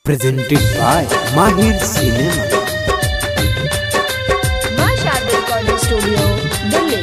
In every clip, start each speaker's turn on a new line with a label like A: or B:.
A: presented by Mahir Cinema.
B: Mashad Recording Studio, Delhi.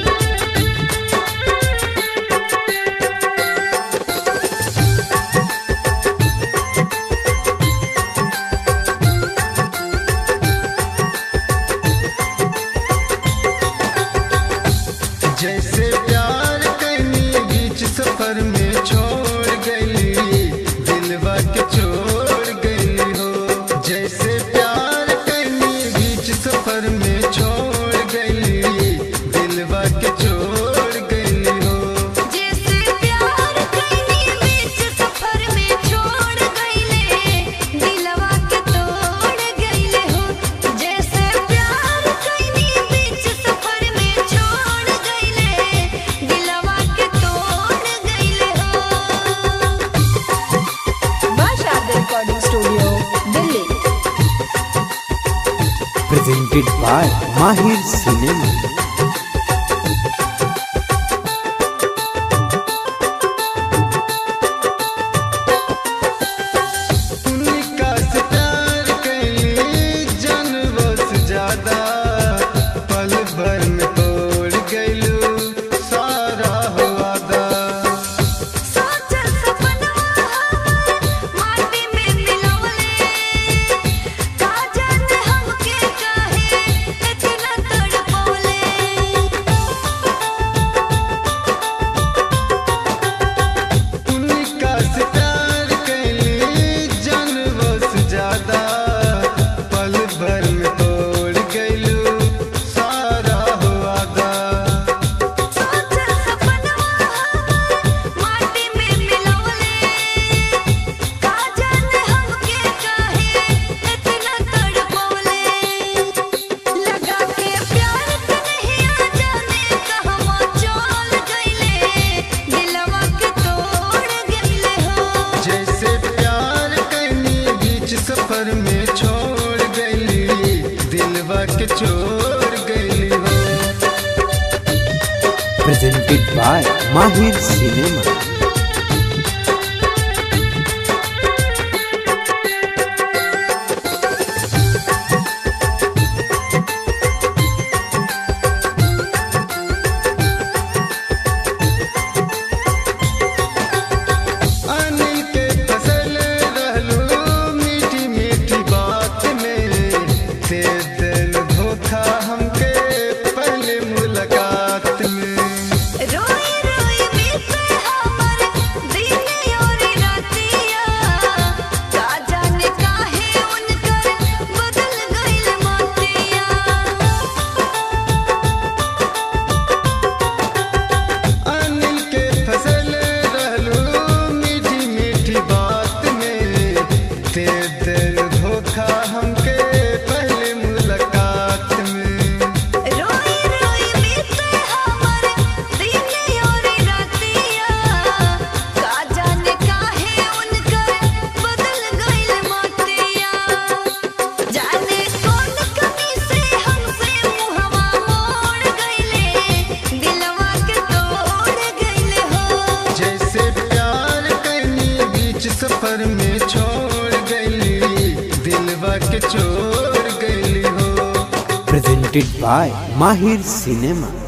C: जैसे प्यार कहीं बीच सफर में छोड़ गई, दिलवा के छोड़ गई हो। जैसे प्यार कहीं बीच सफर में छोड़ गई, दिलवा के छोड़ गई हो।
B: जैसे प्यार कहीं बीच सफर में छोड़ गईले, दिलवा के तोड़ गईले हो। जैसे प्यार कहीं बीच सफर में छोड़ गईले, दिलवा के तोड़ गईले हो। Mashad Recording Studio, Delhi.
A: Presented by Mahir Cinema.
C: उनका से प्यार कहीं जानवों से ज्यादा, पल भर में तोड़ गईलू सारा हो वादा।
B: सोचल सपनवा माटी में मिलवले, का जाने हमके काहे इतना तड़पवले।
C: उनका से प्यार कहीं जानवों से ज्यादा, पल भर में तोड़ गईलू सारा हो वादा।
B: सोचल सपनवा माटी में मिलवले, का जाने हमके काहे इतना तड़पवले। लगा के प्यार के नहीं आ जाने कहवा चल गईले, दिलवा के तोड़ गईले हो।
C: जैसे प्यार कहीं बीच सफर में छोड़ गई, दिलवा के छोड़ गई हो।
A: Presented by Mahir Cinema.
C: Anil के फसल रहलू मीठी मीठी बात में, दे दिल धोखा हमके पहले मुलाकात में।
B: रोई रोई बीते हमर दिन और रातिया, का जाने काहे उनकर बदल गइल मोतिया।
C: अनिल के फसल रहलू मीठी मीठी बात में, दे दिल धोखा हमके पहले मुलाकात में।
B: रोई रोई बीते हमर दिन और रातिया, का जाने काहे उनकर बदल गइल मोतिया। जाने कौन कमी से हमसे मुहवा मोड़ गइले, दिलवा के तोड़ गइले हो।
C: जैसे प्यार कहीं बीच सफर में छोड़ गई, दिलवा के छोड़ गई हो।
A: Presented by Mahir Cinema.